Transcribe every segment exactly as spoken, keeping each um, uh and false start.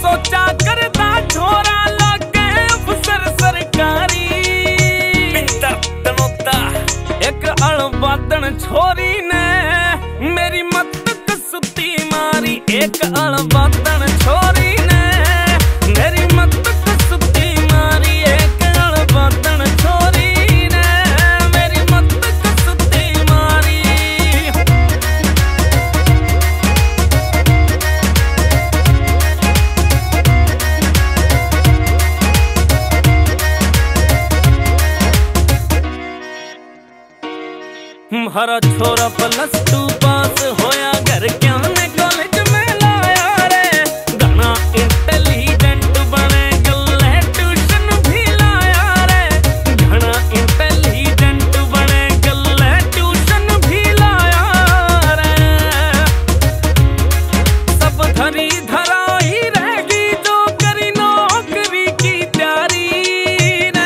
सोचा करता छोरा लागे अफसर सरकारी। एक अड़बादन छोरी ने मेरी मत कसुती मारी, एक अड़बादन छोरी ने मेरी मत कसुती मारी, एक अड़बादन छोरी ने मेरी मत कसुती मारी। हरा छोरा प्लस टू पास होया, घर क्या ने कॉलेज में लाया रे। घना इंटेलिजेंट बने गल्ले ट्यूशन भी लाया रे। घना इंटेलिजेंट बने गल्ले ट्यूशन भी लाया रे। सब धरी धरा ही रहेगी जो करी नौकरी की तैयारी ने।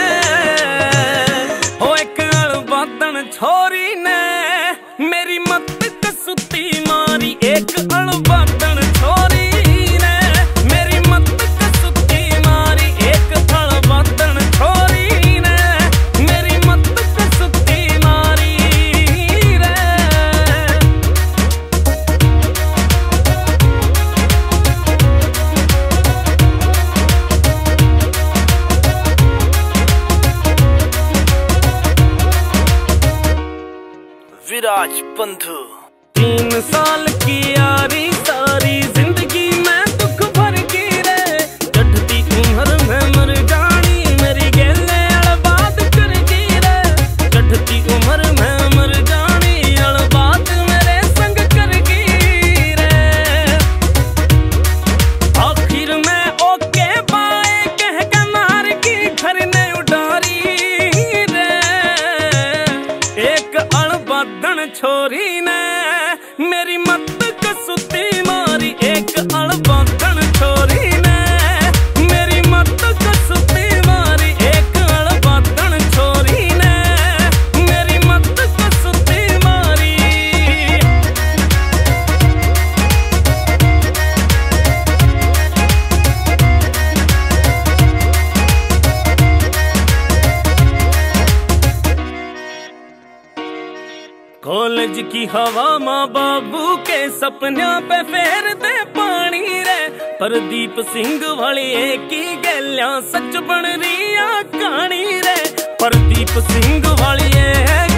हो एक अड़बादन छोरी ने मेरी मत कसुती मारी, एक अड़बादन छोरी ने मेरी मत कसुती मारी, एक अड़बादन छोरी ने मेरी मत कसुती मारी रे। विराज बंधु। तीन साल की यारी सारी जिंदगी में दुख भर की रे। चढ़ती उम्र में मर जानी मेरी गेले अड़बाद कर गी रे। चढ़ती उम्र में मर जानी अड़बाद मेरे संग कर गी रे। आखिर में ओके बाए कह के मार की घर ने उडारी रे। एक अड़बादन छोरी ने मेरी मत कसुती मारी, एक अड़बादन छोरी ने मेरी मत कसुती मारी, एक अड़बादन छोरी ने मेरी मत कसुती मारी। कॉलेज की हवा माँ बाबू के सपना पे फेर दे पानी रे। प्रदीप सिंह वाली एक ही गलियां सच बन रही कहानी रे। प्रदीप सिंह वाली